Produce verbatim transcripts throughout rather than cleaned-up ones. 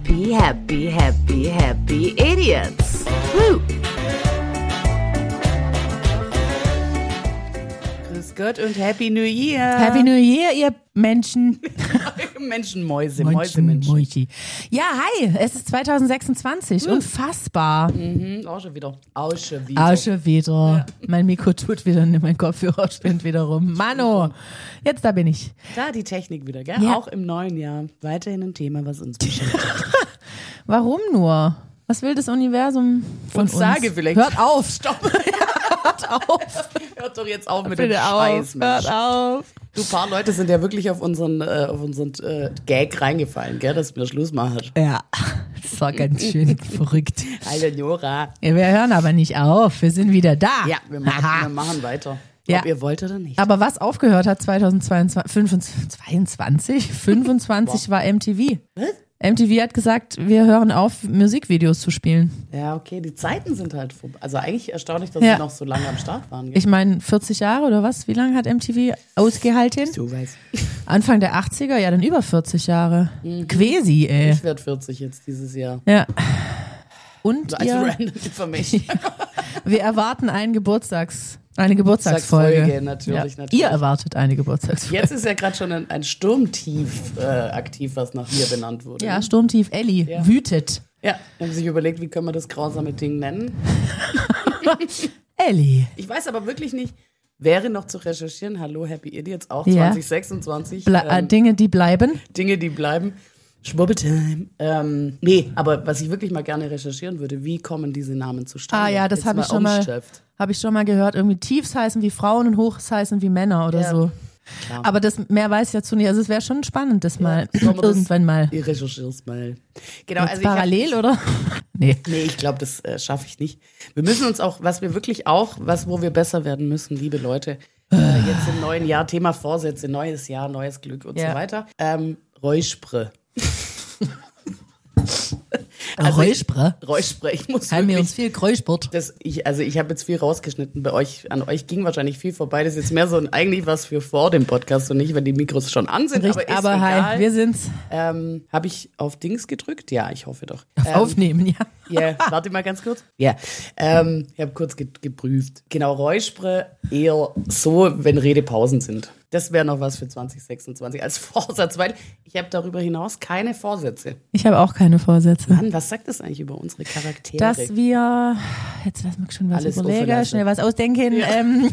Happy, happy, happy, happy idiots. Woo! Grüß Gott und Happy New Year. Happy New Year, ihr Menschen. Menschenmäuse, Mäuse, Menschen. Mäusi. Ja, hi, es ist zwanzig sechsundzwanzig. Hm. Unfassbar. Mhm, auch schon wieder. Auch schon wieder. Auch schon wieder. Ja. Mein Mikro tut wieder nicht, mein Kopfhörer spinnt wieder rum. Mano, jetzt da bin ich. Da die Technik wieder, gell? Ja. Auch im neuen Jahr. Weiterhin ein Thema, was uns beschäftigt. Warum nur? Was will das Universum von uns? uns? Sage vielleicht. Hört auf. Stopp. Hört auf. Hört doch jetzt auf mit Bitte dem auf. Scheiß, Mensch. Hört auf. Du, ein paar Leute sind ja wirklich auf unseren, äh, auf unseren äh, Gag reingefallen, gell, dass wir Schluss machen. Ja, das war ganz schön verrückt. Hallo Nora. Ja, wir hören aber nicht auf, wir sind wieder da. Ja, wir machen, wir machen weiter. Ja. Ob ihr wollt oder nicht. Aber was aufgehört hat zwanzig zweiundzwanzig, fünfundzwanzig war M T V. Was? M T V hat gesagt, wir hören auf, Musikvideos zu spielen. Ja, okay, die Zeiten sind halt vorbei. Also eigentlich erstaunlich, dass Ja. sie noch so lange am Start waren. Gell? Ich meine, vierzig Jahre oder was? Wie lange hat M T V ausgehalten? So weiß. Anfang der achtziger, ja, dann über vierzig Jahre. Mhm. Quasi, ey. Ich werde vierzig jetzt dieses Jahr. Ja. Und Als ihr, random Information. wir erwarten einen Geburtstags, eine Geburtstagsfolge. Folge, natürlich, ja. natürlich. Ihr erwartet eine Geburtstagsfolge. Jetzt ist ja gerade schon ein, ein Sturmtief äh, aktiv, was nach mir benannt wurde. Ja, Sturmtief Elli Ja. wütet. Ja, haben sich überlegt, wie können wir das grausame Ding nennen. Elli. Ich weiß aber wirklich nicht, wäre noch zu recherchieren, hallo Happy Idiots, auch Ja. zwanzig sechsundzwanzig. Ble äh, ähm, Dinge, die bleiben. Dinge, die bleiben. Schwubbeltime. Ähm, nee, aber was ich wirklich mal gerne recherchieren würde, wie kommen diese Namen zustande? Ah ja, das Jetzt habe ich schon mal, umschifft. habe ich schon mal gehört. Irgendwie Tiefs heißen wie Frauen und Hochs heißen wie Männer oder Ja, so. klar. Aber das mehr weiß ich dazu nicht. Also es wäre schon spannend, das mal Sollen wir das- irgendwann mal. Ich recherchier's mal. Genau, Jetzt also ich hab- parallel, oder? Nee. Nee, ich glaube, das äh, schaffe ich nicht. Wir müssen uns auch, was wir wirklich auch, was wo wir besser werden müssen, liebe Leute, äh, jetzt im neuen Jahr, Thema Vorsätze, neues Jahr, neues Glück und Ja. so weiter. Ähm, Räuspre. Räuspre? Ich, Räuspre, ich muss Haben wir wirklich, uns viel geräuspert. das, ich, also ich habe jetzt viel rausgeschnitten bei euch, an euch ging wahrscheinlich viel vorbei, das ist jetzt mehr so ein, eigentlich was für vor dem Podcast und nicht, wenn die Mikros schon an sind, Richtig, aber ist aber egal. hi, wir sind's. Ähm, habe ich auf Dings gedrückt? Ja, ich hoffe doch. Auf Ähm, Aufnehmen, ja. Ja, warte mal ganz kurz. Ja, ähm, ich habe kurz ge geprüft. Genau, Räuspre eher so, wenn Redepausen sind. Das wäre noch was für zwanzig sechsundzwanzig als Vorsatz, weil ich habe darüber hinaus keine Vorsätze. Ich habe auch keine Vorsätze. Mann, was sagt das eigentlich über unsere Charaktere? Dass wir, jetzt lass mich schon was Alles offen überlegen, lassen. schnell was ausdenken. Ja. Ähm,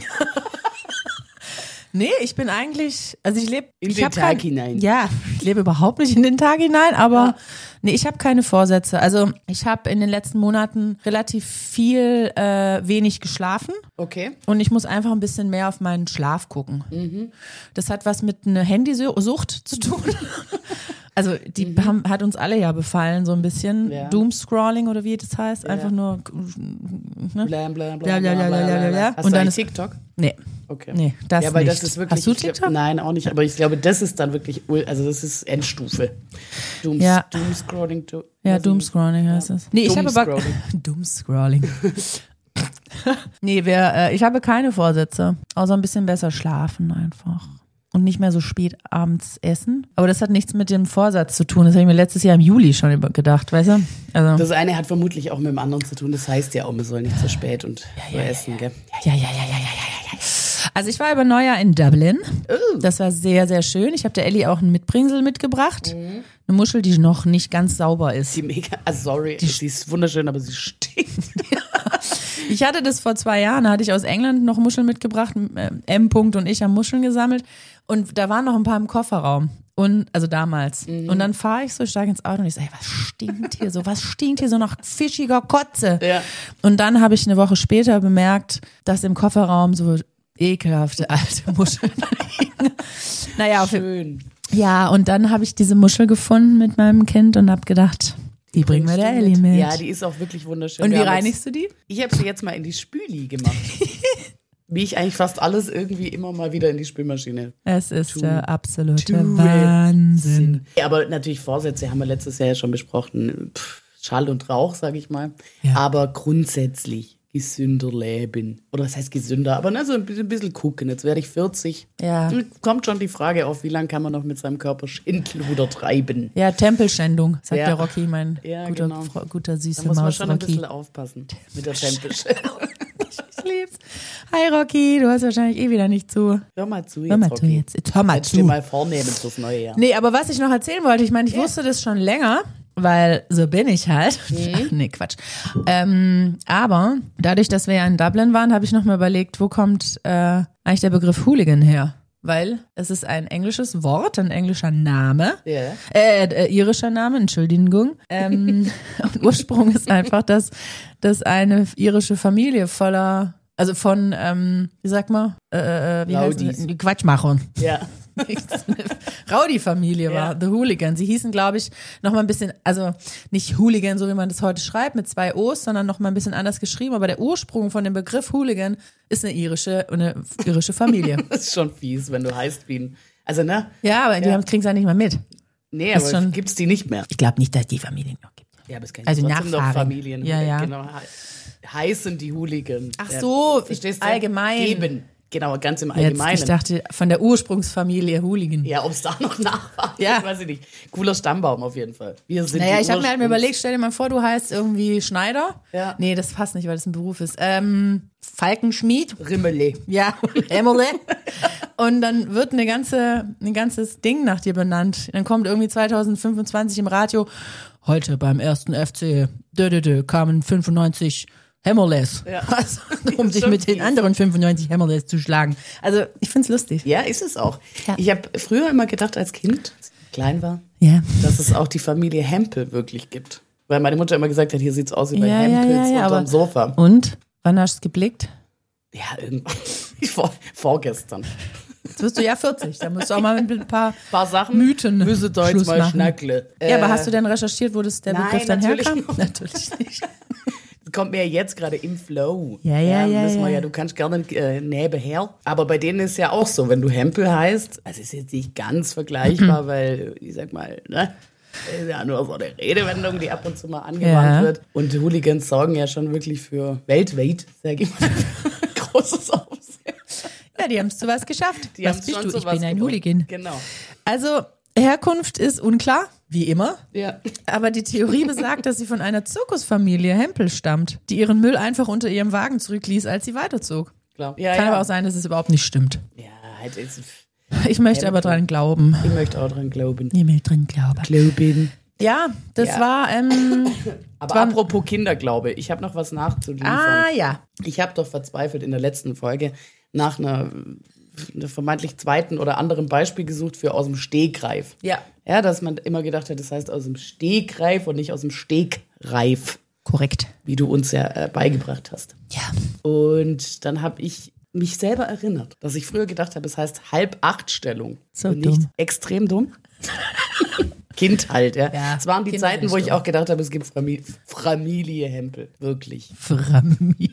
nee, ich bin eigentlich, also ich lebe In ich den hab Tag kein, hinein. Ja, ich lebe überhaupt nicht in den Tag hinein, aber ja. Nee, ich habe keine Vorsätze. Also ich habe in den letzten Monaten relativ viel äh, wenig geschlafen. Okay. Und ich muss einfach ein bisschen mehr auf meinen Schlaf gucken. Mhm. Das hat was mit einer Handysucht zu tun. Also die Mhm. haben, hat uns alle ja befallen, so ein bisschen. Ja. Doomscrolling oder wie das heißt. Einfach nur. Ne? Blam, blam, blam, Bla, bla, bla, bla, bla, bla, bla. Hast Und du dann einen ist- TikTok? Nee, Okay. nee, das ja, weil nicht. das ist wirklich. Hast du ich glaub- TikTok? Nein, auch nicht. Aber ich glaube, das ist dann wirklich, ul- also das ist Endstufe. Dooms, Ja. Doomscrolling. To, Ja, was- Doomscrolling heißt das. Nee, ich habe aber. Doomscrolling. Doomscrolling. Nee, wir, äh, ich habe keine Vorsätze. Außer ein bisschen besser schlafen einfach. Und nicht mehr so spät abends essen. Aber das hat nichts mit dem Vorsatz zu tun. Das habe ich mir letztes Jahr im Juli schon über- gedacht, weißt du? Also, Das eine hat vermutlich auch mit dem anderen zu tun. Das heißt ja auch, man soll nicht zu spät und so essen, gell? ja, ja, ja, ja, ja, ja, ja. Also ich war über Neujahr in Dublin. Oh. Das war sehr, sehr schön. Ich habe der Elli auch ein Mitbringsel mitgebracht. Mhm. Eine Muschel, die noch nicht ganz sauber ist. Die mega, ah, sorry, die ist wunderschön, aber sie stinkt. Ich hatte das vor zwei Jahren, da hatte ich aus England noch Muscheln mitgebracht. äh, M. -Punkt und ich haben Muscheln gesammelt. Und da waren noch ein paar im Kofferraum. Und, also damals. Mhm. Und dann fahre ich so stark ins Auto und ich sage, was stinkt hier so? Was stinkt hier so nach fischiger Kotze? Ja. Und dann habe ich eine Woche später bemerkt, dass im Kofferraum so ekelhafte alte Muscheln liegen. Naja, auf, Schön. ja, und dann habe ich diese Muschel gefunden mit meinem Kind und habe gedacht, die bringen wir der Elli mit. Ja, die ist auch wirklich wunderschön. Und Wir wie haben reinigst du die? Jetzt, ich habe sie jetzt mal in die Spüli gemacht. Wie ich eigentlich fast alles irgendwie immer mal wieder in die Spülmaschine. Es ist Tu- der absolute tu- Wahnsinn. Ja, aber natürlich Vorsätze haben wir letztes Jahr ja schon besprochen. Pff, Schall und Rauch, sag ich mal. Ja. Aber grundsätzlich gesünder leben. Oder was heißt gesünder? Aber ne, so ein bisschen, ein bisschen gucken. Jetzt werde ich vierzig. Ja. Dann kommt schon die Frage auf, wie lange kann man noch mit seinem Körper Schindluder treiben? Ja, Tempelschändung, sagt Ja. der Rocky, mein Ja, guter, genau. Fro- guter Da süße muss man Maus schon ein Rocky. bisschen aufpassen mit der Tempelschändung. Ich lieb's. Hi Rocky, du hast wahrscheinlich eh wieder nicht zu. Hör mal zu jetzt, Hör mal zu Rocky. jetzt. Jetzt hör mal Jetzt dir zu. mal vornehmen fürs neue Jahr. Nee, aber was ich noch erzählen wollte, ich meine, ich Ja. wusste das schon länger, weil so bin ich halt. Mhm. Nee, Quatsch. Ähm, aber dadurch, dass wir ja in Dublin waren, habe ich noch mal überlegt, wo kommt äh, eigentlich der Begriff Hooligan her? Weil es ist ein englisches Wort, ein englischer Name, Ja. äh, äh irischer Name, Entschuldigung. Ähm, und Ursprung ist einfach, dass, dass eine irische Familie voller, also von, ähm, wie sagt man, äh, äh, wie heißt Rowdies. das? Quatschmachern. Ja. Rowdy-Familie war, Ja. The Hooligan. Sie hießen, glaube ich, noch mal ein bisschen, also nicht Hooligan, so wie man das heute schreibt, mit zwei O's, sondern noch mal ein bisschen anders geschrieben. Aber der Ursprung von dem Begriff Hooligan ist eine irische, eine irische Familie. Das ist schon fies, wenn du heißt wie ein. Also, ne? Ja, aber die Ja. haben- kriegen es ja nicht mal mit. Nee, Ist aber schon- gibt's die nicht mehr. Ich glaube nicht, dass die Familie noch gibt. Ja, aber es kann Also trotzdem noch Nachfahren. Familien. Ja, ja. Genau. he- Heißen die Hooligan. Ach Ja, so, verstehst du? allgemein. Geben. Genau, ganz im Jetzt, Allgemeinen. ich dachte, von der Ursprungsfamilie Hooligan. Ja, ob es da noch Nachfahren Ja. gibt, weiß ich nicht. Cooler Stammbaum auf jeden Fall. Wir sind Naja, die ich habe mir halt mir Ursprungs- überlegt, stell dir mal vor, du heißt irgendwie Schneider. Ja. Nee, das passt nicht, weil das ein Beruf ist. Ähm, Falkenschmied. Rimmele. Ja, Emmerle. Und dann wird eine ganze, ein ganzes Ding nach dir benannt. Dann kommt irgendwie zwanzig fünfundzwanzig im Radio, heute beim ersten F C dö, dö, dö, kamen fünfundneunzig Hammerless. Ja. Also, um sich Schon mit den fies. anderen fünfundneunzig Hammerless zu schlagen. Also, ich find's lustig. Ja, ist es auch. Ja. Ich habe früher immer gedacht, als Kind, als ich klein war, Ja. dass es auch die Familie Hempel wirklich gibt. Weil meine Mutter immer gesagt hat, hier sieht's aus wie bei Ja, ja, Hempels ja, ja, unterm aber- Sofa. Und? Wann hast du es geblickt? Ja, irgendwann. Vor, vorgestern. Jetzt wirst du ja vierzig. Da musst du auch mal mit ein paar Ein paar Sachen Mythen müssen da jetzt Schluss mal machen. schnackle. Ja, aber Äh, hast du denn recherchiert, wo das der nein, Begriff dann natürlich herkam? noch. Natürlich nicht. kommt mir jetzt gerade im Flow. Ja, ja, ja, Müssen wir ja. ja, du kannst gerne äh, nebenher. Aber bei denen ist ja auch so, wenn du Hempel heißt, also ist jetzt nicht ganz vergleichbar, Mhm. weil, ich sag mal, ne? Ist ja nur so eine Redewendung, die ab und zu mal angewandt Ja. wird. Und Hooligans sorgen ja schon wirklich für weltweit, sag ich mal, großes Aufsehen. Ja, die haben es zu was geschafft. Die was haben's bist schon du? zu Ich was bin ein gebracht. Hooligan. Genau. Also, Herkunft ist unklar, wie immer. Ja. Aber die Theorie besagt, dass sie von einer Zirkusfamilie Hempel stammt, die ihren Müll einfach unter ihrem Wagen zurückließ, als sie weiterzog. Klar. Ja, Kann ja. aber auch sein, dass es überhaupt nicht stimmt. Ja, halt ist, Ich möchte aber dran glauben. ich möchte auch dran glauben. Ich möchte dran glauben. Glauben. Ja, das Ja. war, ähm, Aber Wann- apropos Kinderglaube, ich habe noch was nachzuliefern. ah, ja. Ich habe doch verzweifelt in der letzten Folge nach einer, einer vermeintlich zweiten oder anderen Beispiel gesucht für aus dem Stegreif. Ja. Ja, dass man immer gedacht hat, das heißt aus dem Stegreif und nicht aus dem Stegreif, Korrekt. wie du uns ja äh, beigebracht hast. Ja. Und dann habe ich mich selber erinnert, dass ich früher gedacht habe, es heißt Halb-Acht-Stellung. So und nicht dumm. extrem dumm. Kind halt, ja. Ja, Es waren die Kinder Zeiten, sind wo ich dumm. auch gedacht habe, es gibt Frami- Familie Hempel. Wirklich. Familie.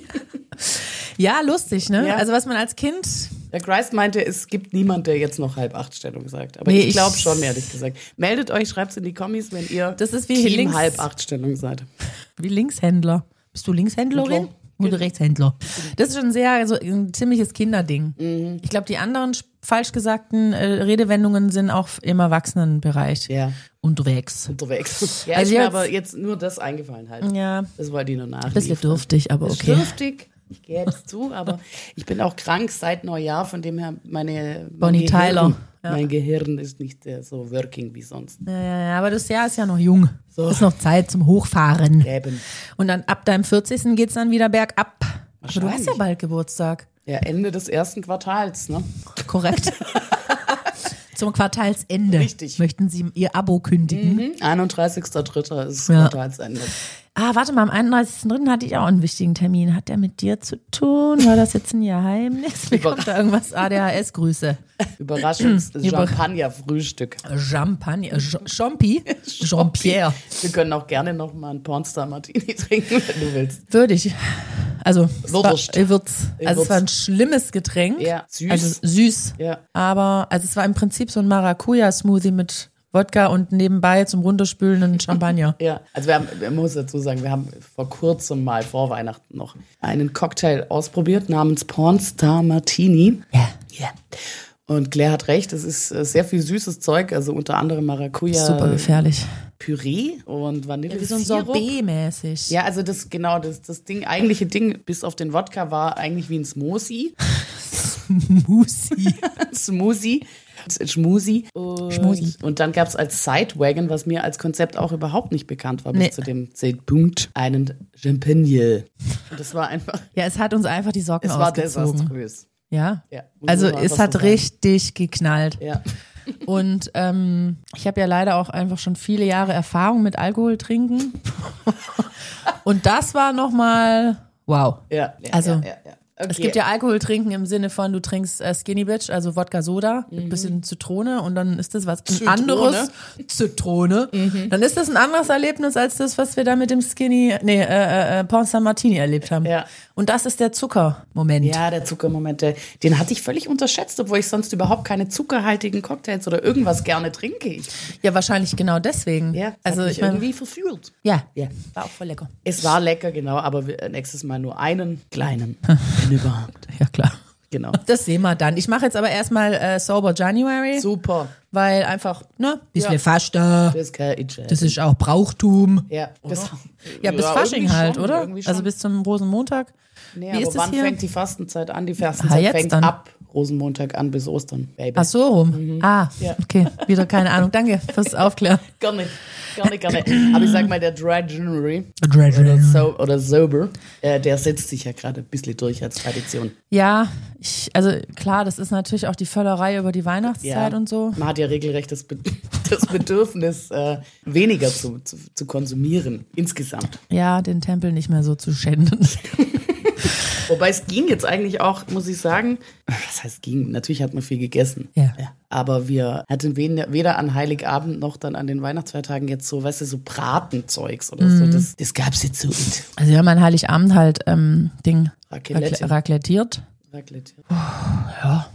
Ja, lustig, ne? Ja. Also was man als Kind, Der Christ meinte, es gibt niemand, der jetzt noch Halb-Acht-Stellung sagt. Aber Nee, ich glaube ich- schon, ehrlich gesagt. Meldet euch, schreibt's in die Kommis, wenn ihr Das ist wie Team links- Halb-Acht-Stellung seid. wie Linkshändler. Bist du Linkshändlerin? Händler. Oder Rechtshändler? Das ist schon sehr, so ein ziemliches Kinderding. Mhm. Ich glaube, die anderen sch- falsch gesagten äh, Redewendungen sind auch im Erwachsenenbereich Ja, unterwegs. unterwegs. Ja, Also ist mir jetzt- aber jetzt nur das eingefallen halt. Ja, Das wollte ich nur nachliefern. bisschen dürftig, aber Das ist okay. dürftig. Ich gehe jetzt zu, aber ich bin auch krank seit Neujahr, von dem her meine mein Bonnie Gehirn, Tyler. Ja. Mein Gehirn ist nicht äh, so working wie sonst. Ja, ja, ja, aber das Jahr ist ja noch jung. So. Ist noch Zeit zum Hochfahren. Eben. Und dann ab deinem vierzigsten geht's dann wieder bergab. Aber du hast Wahrscheinlich. ja bald Geburtstag. Ja, Ende des ersten Quartals, ne? Korrekt. Zum Quartalsende. Richtig. Möchten Sie Ihr Abo kündigen? Mhm. einunddreißigster dritter ist Ja. Quartalsende. Ah, warte mal, am einunddreißigsten dritten hatte ich auch einen wichtigen Termin. Hat der mit dir zu tun? War das jetzt ein Geheimnis? Mir kommt da irgendwas? A D H S-Grüße. Überraschungs-Champagner-Frühstück. Champagner. J- Champi? Jean-Pierre. Wir können auch gerne noch mal einen Pornstar-Martini trinken, wenn du willst. Würde ich. Also, es war, Würdest. ich würd's. Ich Also, es war ein würd's. schlimmes Getränk. Ja, süß. Also, süß. Ja. Aber, also, es war im Prinzip so ein Maracuja-Smoothie mit Wodka und nebenbei zum Runterspülen einen Champagner. Ja, also wir haben, man muss dazu sagen, wir haben vor kurzem mal vor Weihnachten noch einen Cocktail ausprobiert namens Pornstar Martini. Ja. Ja. Und Claire hat recht, es ist sehr viel süßes Zeug, also unter anderem Maracuja. Super gefährlich. Püree und Vanille. Ja, wie so ein Sorbet-mäßig. Ja, also das, genau, das, das Ding, eigentliche Ding, bis auf den Wodka, war eigentlich wie ein Smoothie. Smoothie. Smoothie. Schmusi. Und, Schmusi. und dann gab es als Sidewagon, was mir als Konzept auch überhaupt nicht bekannt war, bis Nee. zu dem Zeitpunkt, einen Champagner. Und das war einfach, Ja, es hat uns einfach die Socken es war ausgezogen. desaströs. Ja, Ja, muss also man einfach es hat so sagen. richtig geknallt. Ja. Und ähm, ich habe ja leider auch einfach schon viele Jahre Erfahrung mit Alkohol trinken. Und das war nochmal wow. Ja, ja, Also, ja, ja, ja. Okay. Es gibt ja Alkohol trinken im Sinne von, du trinkst äh, Skinny Bitch, also Wodka Soda mit ein bisschen Zitrone und dann ist das was ein Zitrone? anderes. Zitrone. Dann ist das ein anderes Erlebnis als das, was wir da mit dem Skinny, nee, äh, äh, Pornstar Martini erlebt haben. Ja. Und das ist der Zuckermoment. Ja, der Zuckermoment, der, den hatte ich völlig unterschätzt, obwohl ich sonst überhaupt keine zuckerhaltigen Cocktails oder irgendwas gerne trinke. Ich, Ja, wahrscheinlich genau deswegen. ja, also hat ich mich meine, irgendwie verführt. ja, Ja. war auch voll lecker. Es war lecker, genau, aber wir, nächstes Mal nur einen kleinen, wenn überhaupt. Ja, klar. Genau. Das sehen wir dann. Ich mache jetzt aber erstmal äh, Sober January, Super. weil einfach, ne, bisschen Ja. Faster. Das kann ich Das ist auch Brauchtum. ja, das, Ja, bis ja, Fasching irgendwie halt, schon, oder? irgendwie schon. Also bis zum Rosenmontag. Nee, Wie aber ist das wann hier? fängt die Fastenzeit an? Die Ah, Fastenzeit jetzt fängt dann. ab Rosenmontag an bis Ostern, Baby. Ach so rum. Ah, Ja. okay. Wieder keine Ahnung. Danke fürs Aufklären. Gerne, gerne, gerne. Aber ich sag mal, der Dry January Dry oder, so, oder Sober, äh, der setzt sich ja gerade ein bisschen durch als Tradition. Ja, ich, also klar, das ist natürlich auch die Völlerei über die Weihnachtszeit und so. Man hat ja regelrecht das, Be das Bedürfnis, äh, weniger zu, zu, zu konsumieren, insgesamt. Ja, den Tempel nicht mehr so zu schänden. Wobei es ging jetzt eigentlich auch, muss ich sagen, was heißt ging? Natürlich hat man viel gegessen. Ja. Aber wir hatten weder an Heiligabend noch dann an den Weihnachtsfeiertagen jetzt so, weißt du, so Bratenzeugs oder Mhm. so. Das, das gab's jetzt so nicht. Also wir haben an Heiligabend halt ähm, Ding Raclette. Racle- raclettiert. Raclette. Ja.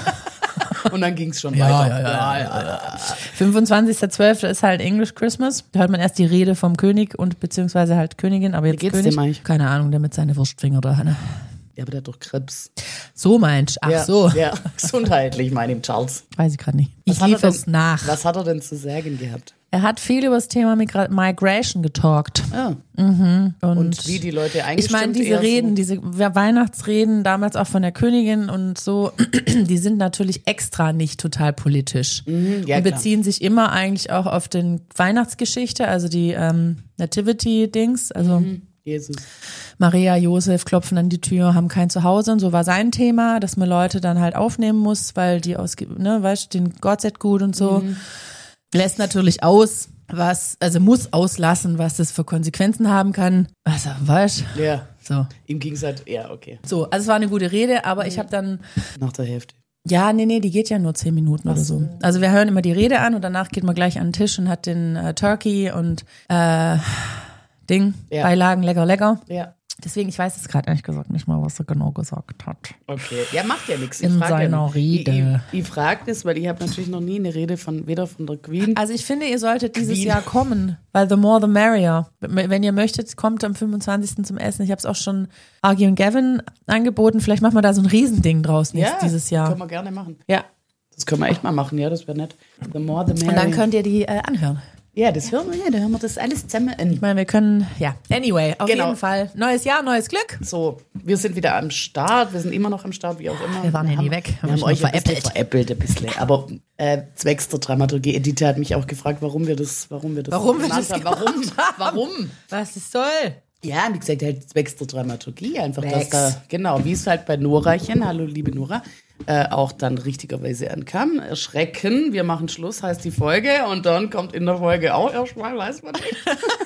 Und dann ging's schon Ja, weiter. ja, ja, ja, ja. fünfundzwanzigster zwölfter ist halt English Christmas. Da hört man erst die Rede vom König und beziehungsweise halt Königin, aber jetzt geht's König. dem eigentlich? Keine Ahnung, der mit seine Wurstfinger da. Ne? Ja, aber der hat doch Krebs. So meinst Ach ja, so. Ja, gesundheitlich, meine ich, Charles. Weiß ich gerade nicht. Ich Was hat er lief es denn- nach. Was hat er denn zu sagen gehabt? Er hat viel über das Thema Migra- Migration getalkt. Ah. Und, Und wie die Leute ich eingestimmt meine, diese eher Reden, so. diese Weihnachtsreden, damals auch von der Königin und so, die sind natürlich extra nicht total politisch. ja, und klar. beziehen sich immer eigentlich auch auf den Weihnachtsgeschichte, also die ähm, Nativity-Dings, also Jesus. Maria, Josef klopfen an die Tür, haben kein Zuhause und so war sein Thema, dass man Leute dann halt aufnehmen muss, weil die aus, ne, weißt du, den Gott seid gut und so. Mhm. Lässt natürlich aus, was, also muss auslassen, was das für Konsequenzen haben kann. Also, weißt du? Ja, So. ihm ging's halt, ja, okay. So, also es war eine gute Rede, aber ich habe dann, Nach der Hälfte. ja, nee, nee, die geht ja nur zehn Minuten oder so. Also wir hören immer die Rede an und danach geht man gleich an den Tisch und hat den äh, Turkey und äh, Ding, Ja. Beilagen, lecker, lecker. Ja, Deswegen, ich weiß jetzt gerade ehrlich gesagt nicht mal, was er genau gesagt hat. okay. Ja, macht ja nichts. Ich In frag ja seiner nicht. Rede. Ich, ich, ich frage das, weil ich habe natürlich noch nie eine Rede von, weder von der Queen. Also ich finde, ihr solltet dieses Queen. Jahr kommen, weil the more the merrier. Wenn ihr möchtet, kommt am fünfundzwanzigsten zum Essen. Ich habe es auch schon Argy und Gavin angeboten. Vielleicht machen wir da so ein Riesending draus nächstes, dieses Jahr. Können wir gerne machen. Ja. Das können wir echt mal machen, ja, das wäre nett. The more, the merrier. Und dann könnt ihr die äh, anhören. Ja, das hören wir, ja, da hören wir das alles zusammen an. Ich meine, wir können, ja, anyway, auf Genau. jeden Fall. Neues Jahr, neues Glück. So, wir sind wieder am Start, wir sind immer noch am Start, wie auch immer. Wir waren ja haben, nie weg. Wir Haben haben uns euch nur ein bisschen veräppelt. veräppelt, ein bisschen. Aber äh, zwecks der Dramaturgie, Edith hat mich auch gefragt, warum wir das, warum wir das Warum wir genannt das haben. Warum? gemacht haben. Warum? Was es soll. Ja, wie gesagt, halt zwecks der Dramaturgie einfach, Zwecks. dass da, genau, wie es halt bei Norachen, hallo liebe Nora, äh, auch dann richtigerweise ankam. Erschrecken, wir machen Schluss, heißt die Folge und dann kommt in der Folge auch erstmal, weiß man nicht.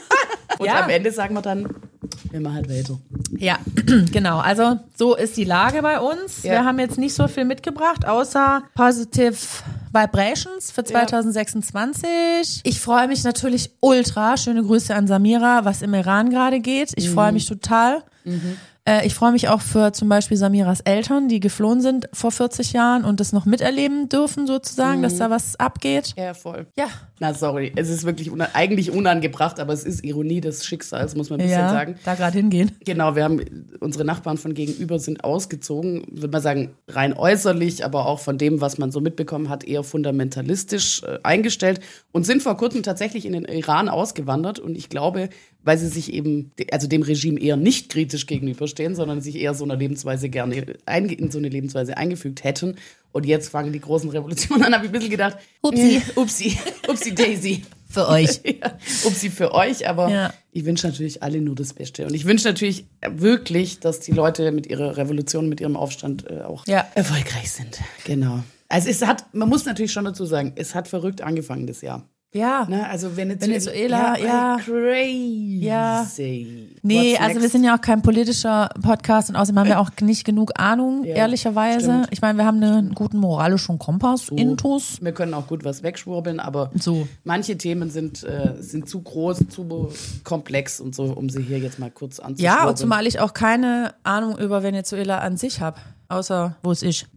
Und Ja. am Ende sagen wir dann, wir machen halt weiter. Ja, genau. Also so ist die Lage bei uns. Ja. Wir haben jetzt nicht so viel mitgebracht, außer Positive Vibrations für zwanzig sechsundzwanzig. Ich freue mich natürlich ultra. Schöne Grüße an Samira, was im Iran gerade geht. Ich freue mich total. Äh, ich freue mich auch für zum Beispiel Samiras Eltern, die geflohen sind vor vierzig Jahren und das noch miterleben dürfen sozusagen, dass da was abgeht. Ja, voll. Ja, Na, sorry, es ist wirklich una- eigentlich unangebracht, aber es ist Ironie des Schicksals, muss man ein bisschen ja, sagen. da gerade hingehen. Genau, wir haben, unsere Nachbarn von gegenüber sind ausgezogen, würde man sagen, rein äußerlich, aber auch von dem, was man so mitbekommen hat, eher fundamentalistisch äh, eingestellt und sind vor kurzem tatsächlich in den Iran ausgewandert und ich glaube, weil sie sich eben, also dem Regime eher nicht kritisch gegenüberstehen, sondern sich eher so einer Lebensweise gerne einge- in so eine Lebensweise eingefügt hätten. Und jetzt fangen die großen Revolutionen an, habe ich ein bisschen gedacht, Upsi. äh, upsi, upsi Daisy. Für euch. Ja, upsi für euch, aber Ja. ich wünsche natürlich alle nur das Beste. Und ich wünsche natürlich wirklich, dass die Leute mit ihrer Revolution, mit ihrem Aufstand äh, auch Ja. erfolgreich sind. Genau. Also es hat, man muss natürlich schon dazu sagen, es hat verrückt angefangen das Jahr. Ja. Ne? Also Venezuela, Venezuela, ja. crazy. Ja. Nee, Nee, also wir sind ja auch kein politischer Podcast und außerdem haben wir auch nicht genug Ahnung, Ja, ehrlicherweise. stimmt. Ich meine, wir haben einen guten moralischen Kompass, So. Intus. Wir können auch gut was wegschwurbeln, aber So. manche Themen sind, äh, sind zu groß, zu komplex und so, um sie hier jetzt mal kurz anzuschwurbeln. Ja, und zumal ich auch keine Ahnung über Venezuela an sich habe, außer wo es ist.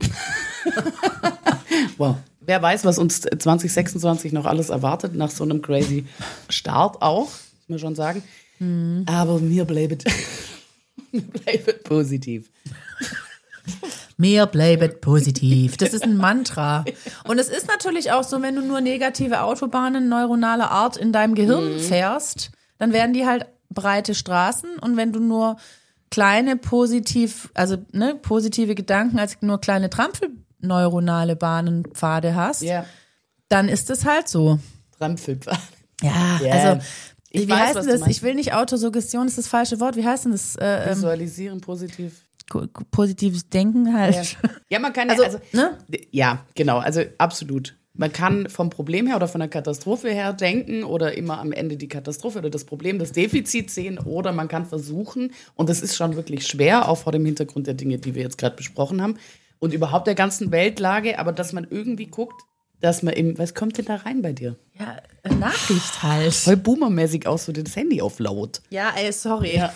Wow. Wer weiß, was uns zwanzig sechsundzwanzig noch alles erwartet, nach so einem crazy Start auch, muss man schon sagen. Mhm. Aber mir bleiben, mir bleiben positiv. Mehr bleibt positiv. Das ist ein Mantra. Und es ist natürlich auch so, wenn du nur negative Autobahnen neuronaler Art in deinem Gehirn fährst, dann werden die halt breite Straßen. Und wenn du nur kleine positiv, also ne, positive Gedanken als nur kleine Trampelneuronale Bahnenpfade hast, Ja, dann ist es halt so. Trampelpfad. Ja, Ja. also Ich wie weiß, heißt was denn du das? meinst. Ich will nicht Autosuggestion, ist das falsche Wort. Wie heißt denn das? Äh, ähm, Visualisieren, positiv. ko- ko- positives Denken halt. Ja. Ja, man kann ja, Also, also, ne? ja, genau, also absolut. Man kann vom Problem her oder von der Katastrophe her denken oder immer am Ende die Katastrophe oder das Problem, das Defizit sehen oder man kann versuchen, und das ist schon wirklich schwer, auch vor dem Hintergrund der Dinge, die wir jetzt gerade besprochen haben und überhaupt der ganzen Weltlage, aber dass man irgendwie guckt, dass man eben, was kommt denn da rein bei dir? Ja, äh, Nachricht halt. Voll boomermäßig auch so das Handy auf laut. Ja, ey, sorry. Ja.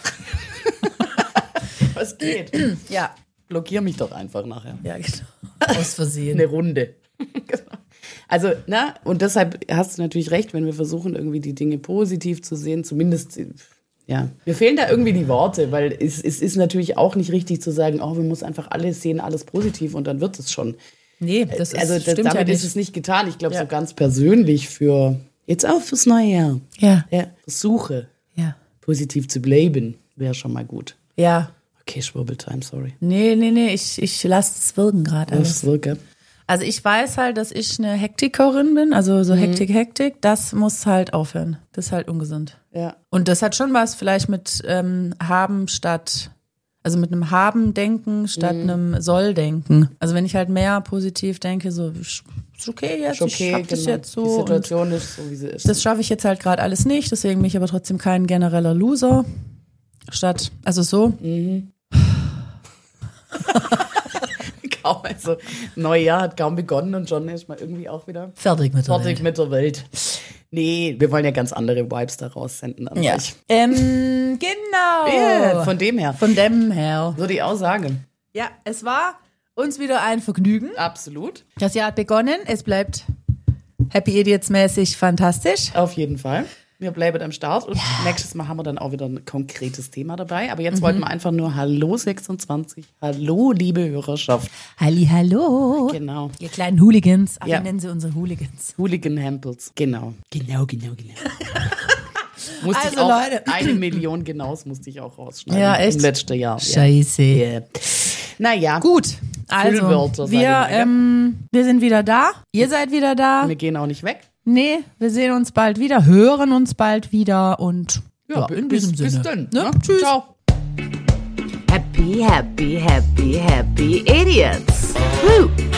Was geht? Ja, Blockier mich doch einfach nachher. ja, genau. Aus Versehen. Eine Runde. Genau. Also, na, und deshalb hast du natürlich recht, wenn wir versuchen, irgendwie die Dinge positiv zu sehen, zumindest, ja. Mir fehlen da irgendwie die Worte, weil es, es ist natürlich auch nicht richtig zu sagen, oh, wir müssen einfach alles sehen, alles positiv und dann wird es schon. Nee, das ist, Also, das, stimmt damit ja nicht. ist es nicht getan. Ich glaube, Ja. so ganz persönlich für, jetzt auch fürs neue Jahr. Ja, Ja, versuche, ja, positiv zu bleiben, wäre schon mal gut. ja. Okay, Schwurbeltime, sorry. Nee, nee, nee, ich, ich lasse es wirken gerade Das alles. ist wirklich. Also ich weiß halt, dass ich eine Hektikerin bin, also so Hektik, Hektik, das muss halt aufhören. Das ist halt ungesund. Ja. Und das hat schon was vielleicht mit ähm, haben statt, also mit einem Haben-Denken statt einem Soll-Denken. Also wenn ich halt mehr positiv denke, so ist okay jetzt, Ist okay, ich hab das genau. jetzt so. Die und Situation ist so, wie sie ist. das schaffe ich jetzt halt gerade alles nicht, deswegen bin ich aber trotzdem kein genereller Loser. Statt, also so. Kaum, also Neujahr hat kaum begonnen und schon ist mal irgendwie auch wieder Fertig mit der fertig Welt. mit der Welt. Nee, wir wollen ja ganz andere Vibes da raussenden an Ja. euch. Ähm, genau. Yeah, von dem her Von dem her. würde ich auch sagen. Ja, es war uns wieder ein Vergnügen. Absolut. Das Jahr hat begonnen. Es bleibt Happy Idiots mäßig fantastisch. Auf jeden Fall. Wir bleiben am Start und nächstes Mal haben wir dann auch wieder ein konkretes Thema dabei. Aber jetzt wollten wir einfach nur Hallo sechsundzwanzig, Hallo liebe Hörerschaft. Halli, hallo. Genau. Ihr kleinen Hooligans. Ach, Ja. wir nennen sie unsere Hooligans. Hooligan-Hampels. Genau. Genau, genau, genau. musste ich Also, auch, Leute. eine Million Genaus musste ich auch rausschneiden. Ja, echt? Im letzten Jahr. Scheiße. Ja. Yeah. Naja. Gut. Also, Füllwörter, sag ich wir, mal, gell? ähm, wir sind wieder da. Ihr seid wieder da. Wir gehen auch nicht weg. Nee, wir sehen uns bald wieder, hören uns bald wieder und ja, bi- in bis, diesem bis Sinne. dann. Ne? Ne? Tschüss. Ciao. Happy, happy, happy, happy idiots. Woo!